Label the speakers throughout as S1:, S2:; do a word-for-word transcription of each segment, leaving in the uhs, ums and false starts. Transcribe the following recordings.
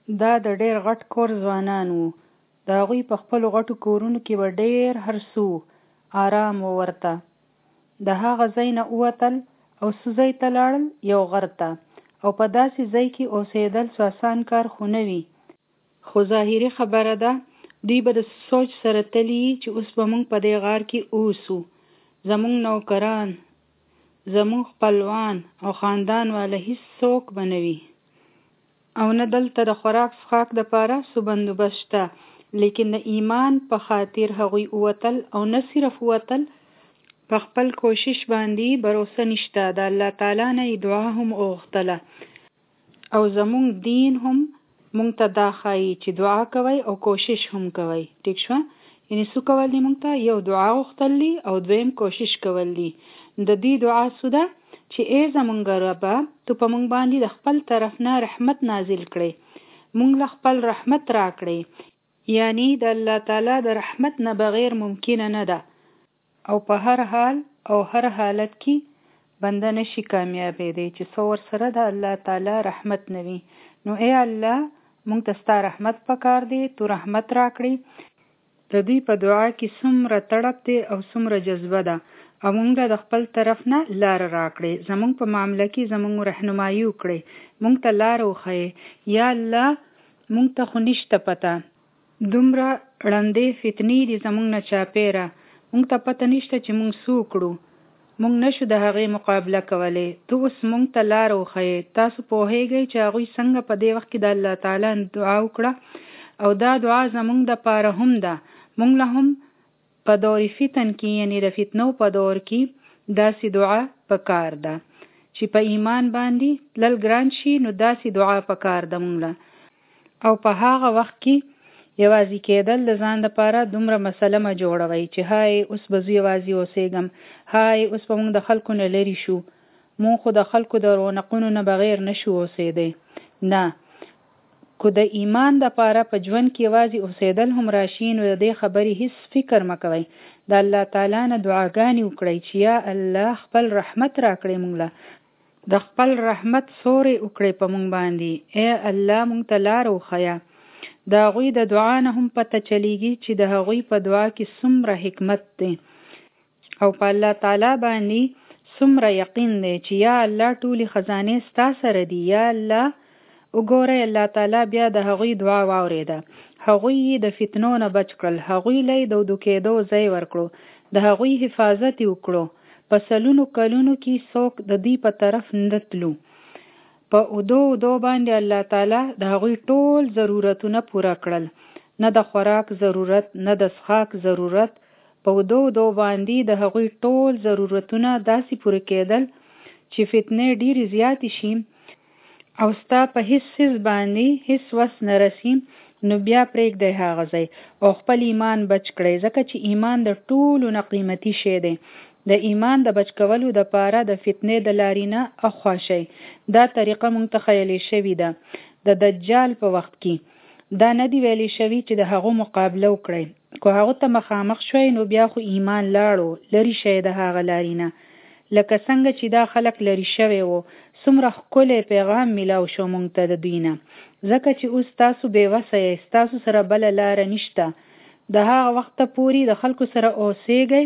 S1: دا د ډېر غټ کور ځوانان وو. د هغوی په خپلو غټو کورونو کې به ډېر هر څه وو، آرام و ورته. د هغه ځای نه ووتل او څه ځای ته لاړل؟ یو غر ته. او په داسې ځای کې اوسېدل څه اسان کار خو نه وي. خو ظاهري خبره ده، دوی به د سوچ سره تلي چې اوس به موږ په دې غار کې اوسو. زموږ نوکران، زموږ خپلوان او خاندان والا هیڅ څوک به نه وي. او نه دلته د خوراک څښاک دپاره څه بندوبست شته. لیکن د ایمان په خاطر هغوی ووتل، او نه صرف ووتل، په خپل کوشش باندې بروسه نشته. د الله تعالی نه یې دعا هم وغوښتله. او زموږ دین هم موږ ته دا ښایي چې دعا کوئ او کوشش هم کوئ. ټیک شوه؟ یعنې څه کول دي موږ ته؟ یو دعا غوښتل دي او دویم کوشش کول دي. د دې دعا څه ده؟ چې ای زمونږ ربه، تو په موږ باندې د خپل طرف نه رحمت نازل کړي، موږ له خپل رحمت را کړي. یعنی د الله تعالی د رحمت نه بغیر ممکنه نه ده. او په هر حال او هر حالت کې بنده نشي کامیابی دی چې څو ورسره د الله تعالی رحمت نه وي. نو ای الله، موږ ته ستا رحمت پکار دی، تو رحمت را کړي. د دوی په دعا کې څومره تړپ دی او څومره جذبه ده. او موږ د خپل طرف نه لار را کړي، زموږ په معامله کې زموږ رهنمایي وکړي، موږ ته لار وښیي. یا الله، موږ ته خو نشته پته، دومره ړندې فتنې دي زموږ نه چاپېره، موږ ته پته نشته چې موږ څه وکړو، موږ نشو د هغې مقابله کولی. تو اوس موږ ته لار وښیي. تاسو پوهیږئ چې هغوی څنګه په دې وخت کې د الله تعالی دعا وکړه. او دا دعا زموږ دپاره هم ده. موږ له هم په دور فتن کې، یعنی د فتنو په دور کې داسې دعا پکار ده چې په ایمان باندې تلل ګران شي. نو داسې دعا پکار ده موږ له. او په هغه وخت کې یوازې کېدل د ځان دپاره دومره مسله مه جوړوئ چې هاي اوس به زه یوازې اوسېږم، هاي اوس به موږ د خلکو نه لرې شو، موږ خو د خلکو د رونقونو نه بغیر نشو اوسېدی. نه، که د ایمان دپاره په ژوند کې یوازې اوسېدل هم راشي، نو د دې خبرې هیڅ فکر مه کوئ. د الله تعالی نه دعاګانې وکړئ چې یا الله خپل رحمت را کړئ موږ له، د خپل رحمت سوري وکړئ په موږ باندې. ای الله، موږ ته لار وښیه. د هغوی د دعا نه هم پته چلیږي چې د هغوی په دعا کې څومره حکمت دی او په الله تعالی باندې څومره یقین دی چې یا الله ټولې خزانې ستا سره دي. یا الله وګورئ، الله تعالی بیا د هغوی دعا واورېده، هغوی یې د فتنو نه بچ کړل، هغوی له یې د ودو کېدو ځای ورکړو، د هغوی حفاظت یې وکړو. په سلونو کلونو کې څوک د دوی په طرف نه تلو. په ودو ودو باندې الله تعالی د هغوی ټول ضرورتونه پوره کړل. نه د خوراک ضرورت، نه د څښاک ضرورت. په ودو ودو باندې د هغوی ټول ضرورتونه داسې پوره کېدل چې فتنې ډېرې زیاتې شي او ستا په هیڅ څیز باندې هیڅ وس نه رسي. نو بیا پرېږدئ هغه ځای او خپل ایمان بچ کړئ، ځکه چې ایمان د ټولو نه قیمتي شی دی. د ایمان د بچ کولو دپاره د فتنې د لارې نه اخوا شئ. دا طریقه موږ ته ښیلی شوې ده. د دجال په وخت کې دا نه دی ویلی شوي چې د هغو مقابله وکړئ. که هغو ته مخامخ شوئ، نو بیا خو ایمان لاړو، لرې شئ د هغه لارې نه. لکه څنګه چې دا خلک لرې شوي وو، څومره ښکلی پیغام میلاو شو موږ ته د دوی نه. ځکه چې اوس تاسو بېوسه یې، ستاسو سره بله لاره نشته. د هغه وخته پورې د خلکو سره اوسېږئ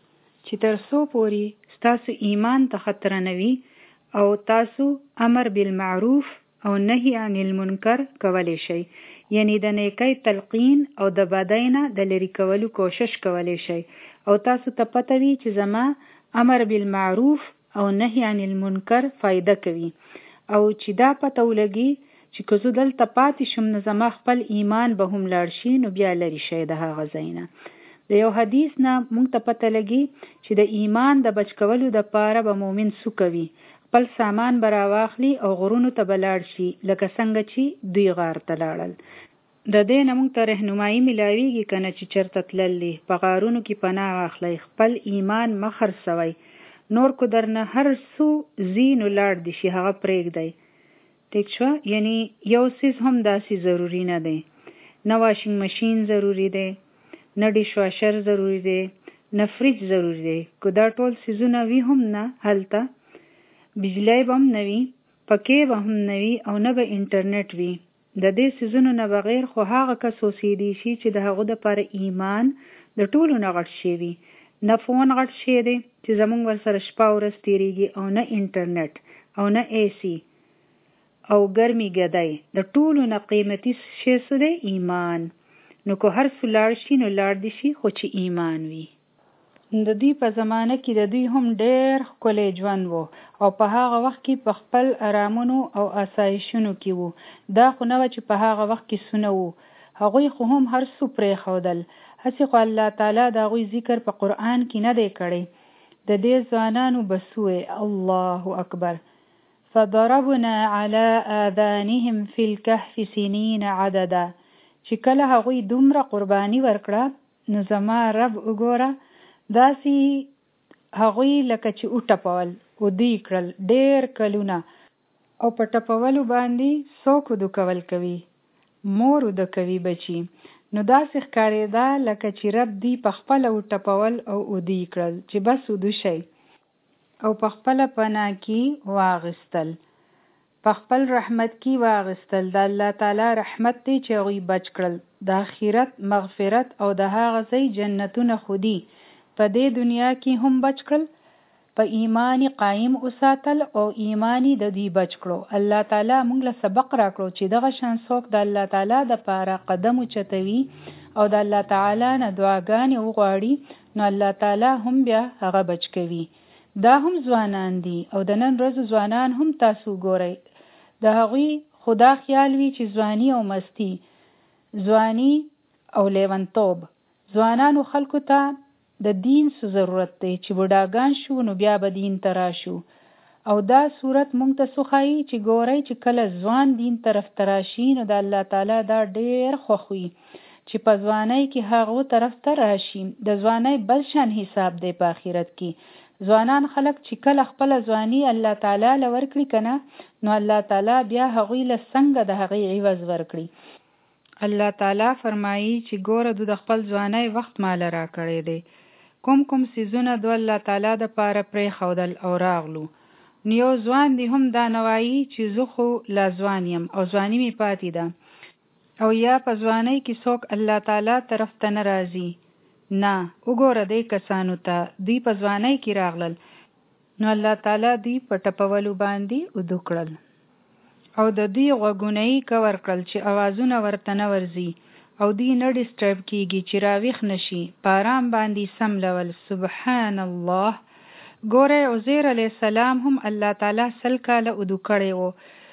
S1: چې تر څو پورې ستاسو ایمان ته خطر نه وي او تاسو امر بالمعروف او نهي عن المنکر کولی شئ. یعنی د نیکۍ تلقین او د بدۍ نه د لرې کولو کوشش کولی شئ. او تاسو ته پته وي چې زما امر بالمعروف او نهي عن المنکر فایده کوي، او چې دا پته ولګي چې که زه دلته پاتې شم نو زما خپل ایمان به هم لاړ شي، نو بیا لرې شئ د هغه ځای نه. د یو حدیث نه موږ ته پته لګي چې د ایمان د بچ کولو دپاره به مؤمن څه کوي. خپل سامان به راواخلي او غرونو ته به لاړ شي، لکه څنګه چې دوی غار ته لاړل. د دې نه موږ ته رهنمایي میلاویږي که نه چې چېرته تللی، په غارونو کې پناه واخلئ، خپل ایمان مه خرڅوئ. نور کو درنه هر څو ځي نو لاړ دي شي، هغه پرېږدئ. ټیک شوه؟ یعنی یو څیز هم داسې ضروري نه دی. نه واشنګ مشین ضروري دی، نه ډیش واشر ضروري دی، نه فریج ضروري دی. که دا ټول څیزونه وي هم نه هلته، بجلی به هم نه وي، پکې به هم نه وي، او نه به انټرنیټ وي. د دې څیزونو نه بغیر خو هغه کس اوسېدی شي چې د هغه دپاره ایمان د ټولو نه غټ شی وي. نه فون غټ شی دی چې زموږ ورسره شپه ورځ تېرېږي، او نه انټرنټ او نه ایسی او ګرمي ګدی. د ټولو نه قیمتي شی څه دی؟ ایمان. نو که هر څه لاړ شي نو لاړ دي شي، خو چې ایمان وي. د دوی په زمانه کې د دوی هم ډېر ښکلی ژوند و، او په هغه وخت کې په خپل ارامونو او آسایشونو کې وو. دا خو نه وه چې په هغه وخت کې سونه وو. هغوی خو هم هر څه پرېښودل. هسې خو الله تعالی د هغوی ذکر په قرآن کې نه دی کړی. د دې ځوانانو به څه وی؟ الله اکبر. فضربنا على آذانهم في الكهف سنين عددا. چې کله هغوی دومره قرباني ورکړه، نو زما رب وګوره، داسې هغوی لکه چې وټپول، ودوی کړل ډېر کلونه. او په ټپولو باندې څوک ودو کول کوي؟ مور ودو کوي بچي. نو داسې ښکارېده لکه چې رب دوی په خپله وټپول او ودوی کړل چې بس ودو شي، او په خپله پناه کې واغستل، په خپل رحمت کې واغستل. د الله تعالی رحمت دی چې هغوی بچ کړل. د آخرت مغفرت او د هغه ځای جنتونه خو دي. په دې دنیا کې هم بچ کړل، په ایمان قایم وساتل او ایمانی د دوی بچ کړو. الله تعالی موږ له سبق راکړو چې دغه شان څوک د الله تعالی د پاره قدم اوچتوي او د الله تعالی نه دعاګانې وغواړي، نو الله تعالی هم بیا هغه بچ کوي. دا هم ځوانان دي، او د نن ورځې ځوانان هم تاسو ګورئ. د هغوی خدا خیال وي چې ځواني او مستی، ځواني او لیونتوب. ځوانانو خلکو ته د دین څه ضرورت دی چې بوډاګان شو نو بیا به دین ته راشو. او دا صورت مونږ ته څه ښایي چې ګورئ چې کله ځوان دین طرف ته راشي، نو د الله تعالی دا ډېر خوښ وي چې په ځوانۍ کې هغو طرف ته راشي. د ځوانۍ بل شان حساب دی په آخرت کې. ځوانان خلک چې کله خپله ځواني الله تعالی له ورکړي که نه، نو الله تعالی بیا هغوی له څنګه د هغې عوض ورکړي. الله تعالی فرمایي چې ګوره دو د خپل ځوانۍ وخت ماله راکړی دی. کوم کوم څیزونه دو الله تعالی د پاره پرېښودل او راغلو. نو یو ځوان دی هم دا نه وایي چې زه خو لا ځوان یم او ځواني مې پاتې ده، او یا په ځوانۍ کې څوک الله تعالی طرف ته نه راځي. نه، وګوره دې کسانو ته، دوی په ځوانۍ کې راغلل، نو الله تعالی دوی په ټپولو باندې ودو کړل، او د دوی غوږونه یې کور کړل چې اوازونه ورته نه ورځي، او دوی نه ډسټرب کېږي چې راویښ نشي، په ارام باندې سملول. سبحان الله. ګوره عزیر علیه السلام هم الله تعالی سل کاله ودو کړی و،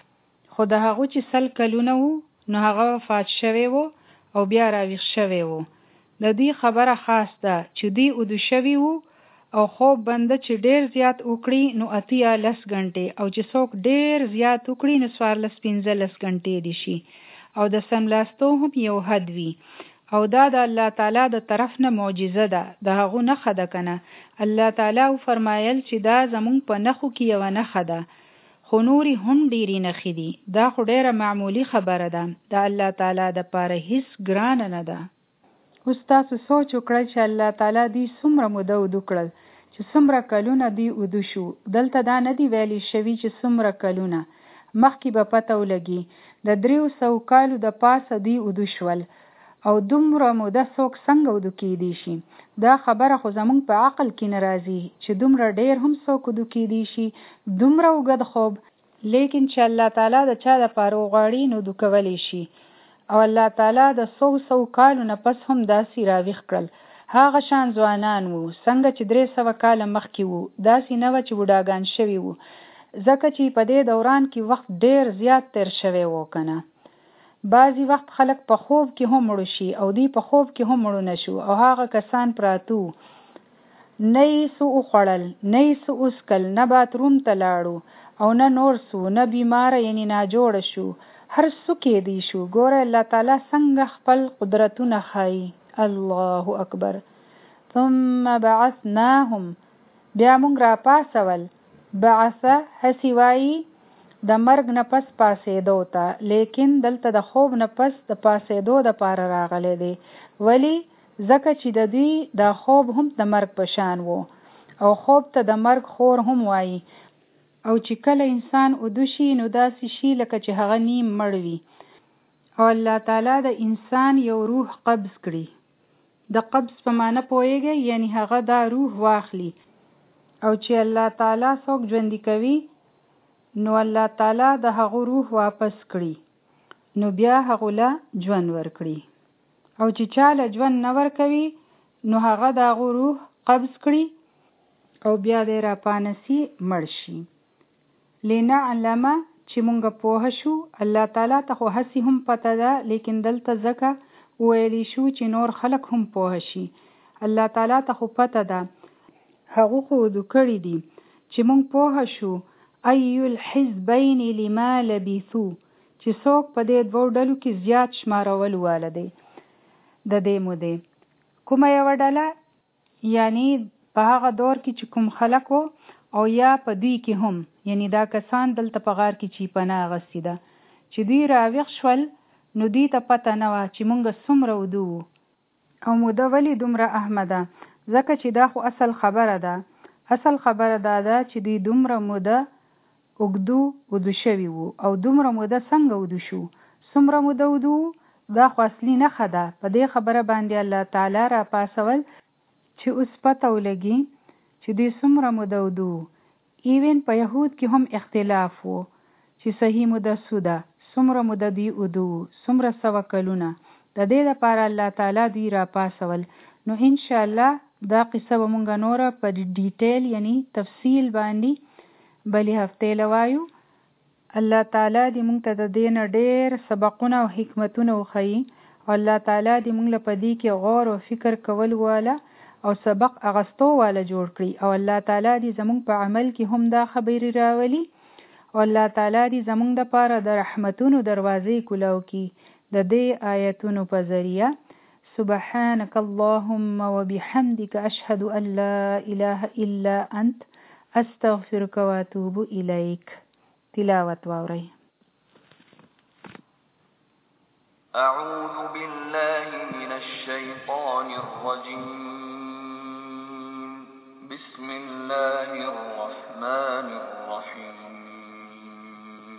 S1: خو د هغو چې سل کلونه وو نو هغه وفات شوی و او بیا راویښ شوی و. د دوی خبره خاص ده چې دوی ودو شوي وو، او خوب بنده چې ډیر زیات وکړي نو اتیا لس غنټې، او چې څوک ډیر زیات وکړي نو څوارلس پنځلس غنټې دي شي، او د سملاستو هم یو حد وي. او دا د الله تعالی د طرف نه معجزه ده، د هغو نښه ده که نه. الله تعالی فرمایل چې دا زمونږ په نښو کې یوه نښه ده، خو نورې هم ډېرې نښې دي. دا خو ډېره معمولي خبره ده، د الله تعالی دپاره هیڅ ګرانه نه ده. اوس تاسو سوچ وکړئ چې الله تعالی دوی څومره موده ودو کړل، چې څومره کلونه دوی ودو شو. دلته دا نه دی ویلي شوي چې څومره کلونه، مخکې به پته ولګي. د دریو سوو کالو د پاسه دوی ودو شول، او دومره موده څوک څنګه ودو کېدی شي؟ دا خبره خو زمونږ په عقل کې نه راځي چې دومره ډیر هم څوک ودو کېدی شي، دومره اوږد خوب. لیکن چې الله تعالی د چا دپاره وغواړي نو ودو کولی شي. او الله تعالی د سو سو کالو نه پس هم داسې راویښ کړل. هغه شان ځوانان وو څنګه چې درې سوه کاله مخکې وو، داسې نه وه چې بوډاګان شوي وو، ځکه چې په دې دوران کې وخت ډیر زیات تیر شوی وو که نه. بعضی وخت خلک په خوب کې هم مړه شي، او دوی په خوب کې هم مړه نه شو، او هغه کسان پراتو، نه یې څه وخوړل، نه یې څه وڅکل، نه باتروم ته لاړو، او نه نور څه، نه بیماره یعنې ناجوړه شو، هر څه کېدی شو. ګوره الله تعالی څنګه خپل قدرتونه ښایي. الله اکبر. ثم بعثناهم، بیا موږ را پاسول. بعثه هسې وایي د مرګ نه پس پاسېدو ته، لیکن دلته د خوب نه پس د پاسېدو دپاره راغلی دی. ولې؟ ځکه چې د دوی دا خوب هم د مرګ په شان و، او خوب ته د مرګ خور هم وایي. او چې کله انسان ودو شي نو داسې شي لکه چې هغه نیم مړ وي. او الله تعالی د انسان یو روح قبض کړي. د قبض په معنی پوهیږئ، یعنی هغه دا روح واخلي. او چې الله تعالی څوک ژوندي کوي نو الله تعالی د هغه روح واپس کړي، نو بیا هغه له ژوند ورکړي. او چې چاله ژوند نه ورکوي نو هغه د هغه روح قبض کړي او بیا دې را پانسي مړ شي. لنعلم چې مونږ پوه شو. الله تعالی ته خو هسې هم پته ده، لیکن دلته ځکه ویلی شو چې نور خلق هم پوه شي. الله تعالی ته خو پته ده، هغه خو دو کړي دي چې مونږ پوه شو ایو الحزبین لما لبثوا، چې څوک په دې دوو ډلو کې زیات شمارول واله دی د دې مودې. کومه یوه ډله؟ یعنی په هغه دور کې چې کوم خلق وو او یا په دوی کې هم، یعنی دا کسان دلته په غار کې چې پناه اخیستې ده، چې دوی راویښ شول نو دوی ته پته نه وه چې مونږ څومره اوده وو او موده ولې دومره اهمه ده. ځکه چې دا خو اصل خبره ده. اصل خبره دا ده چې دوی دومره موده اوږدو اوده شوي وو. او دومره موده څنګه اوده شو، څومره موده اوده وو، دا خو اصلي نښه ده. په دې خبره باندې الله تعالی را پاسول چې اوس پته ولګي چې دوی څومره موده اوده وو. ایون په یهود کې هم اختلاف وو چې صحیح موده څه ده، څومره موده دوی اوده وو، څومره سوه کلونه. د دې لپاره الله تعالی دوی را پاسول. نو انشاءالله دا قصه به مونږ نوره په ډیټیل یعنی تفصیل باندې بلې هفتې لوایو. الله تعالی دې مونږ ته د دې نه ډېر سبقونه او حکمتونه وښیي، او الله تعالی دې مونږ له په دې کې غور او فکر کول واله او سبق اغستو واله جوړ کړي. او الله تعالی دې زمونږ په عمل کې هم دا خبرې راولي، او الله تعالی دې زمونږ دپاره د رحمتونو دروازې کولاو کړي د دې آیتونو په ذریعه. سبحانك اللهم وبحمدك أشهد أن لا إله إلا أنت أستغفرك وأتوب إليك. تلاوة واوري.
S2: أعوذ بالله من الشيطان الرجيم. بسم الله الرحمن الرحيم.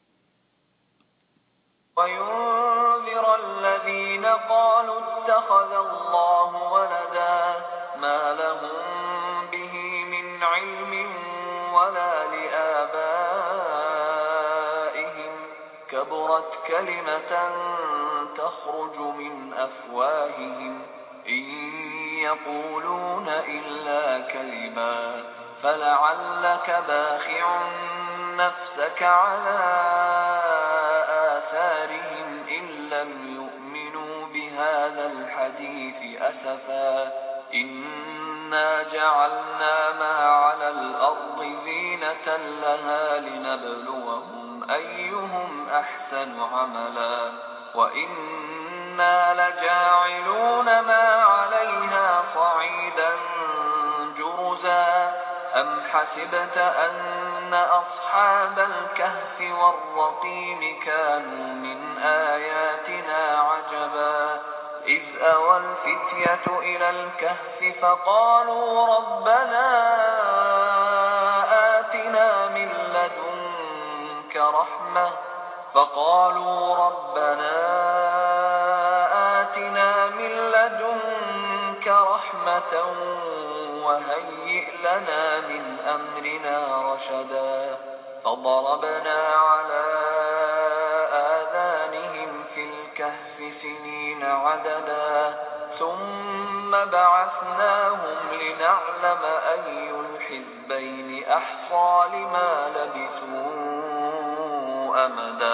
S2: وينذر الذين قالوا اتخذ الله ولدا ما لهم به من علم ولا لآبائهم كبرت كلمة تخرج من أفواههم إن يقولون إلا كلما فلعلك باخع نفسك على آثارهم إن لم يؤمنوا بهذا الحديث أسفا إنا جعلنا ما على الأرض زينة لها لنبلوهم أيهم أحسن عملا وإنا لجاعلون ما عليها صعيدا جرزا أم حسبت أن أصحاب الكهف والرقيم كانوا من آياتنا عجبا إذ أوى الفتية إلى الكهف فقالوا ربنا آتنا من لدنك رحمة فقالوا ربنا آتنا من لدنك رحمة وهيئ لنا من أمرنا رشدا فضربنا على آذانهم في الكهف سنين عددا ثم بعثناهم لنعلم أي الحزبين أحصى لما لبثوا أمدا